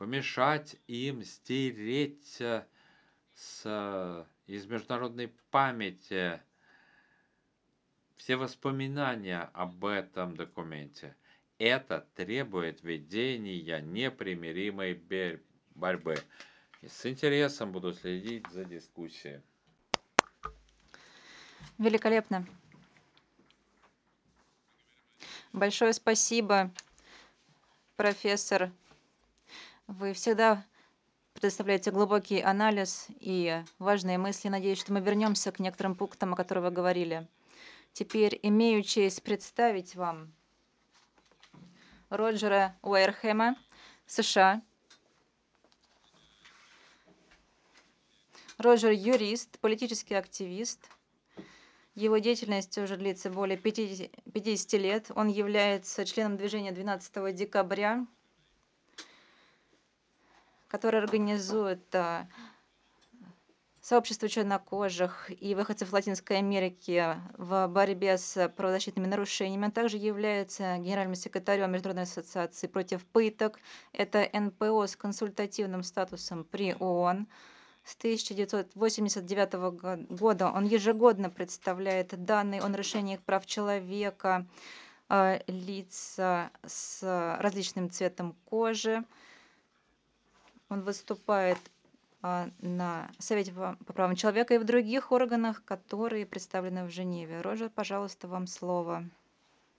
помешать им стереть из международной памяти все воспоминания об этом документе. Это требует ведения непримиримой борьбы. И с интересом буду следить за дискуссией. Великолепно. Большое спасибо, профессор. Вы всегда предоставляете глубокий анализ и важные мысли. Надеюсь, что мы вернемся к некоторым пунктам, о которых вы говорили. Теперь имею честь представить вам Роджера Уэйрхэма, США. Роджер – юрист, политический активист. Его деятельность уже длится более 50 лет. Он является членом движения 12 декабря, которое организует сообщество чернокожих и выходцев Латинской Америки в борьбе с правозащитными нарушениями. Он также является генеральным секретарем Международной ассоциации против пыток. Это НПО с консультативным статусом при ООН. С 1989 года он ежегодно представляет данные о нарушениях прав человека лиц с различным цветом кожи. Он выступает на Совете по правам человека и в других органах, которые представлены в Женеве. Роджер, пожалуйста, вам слово.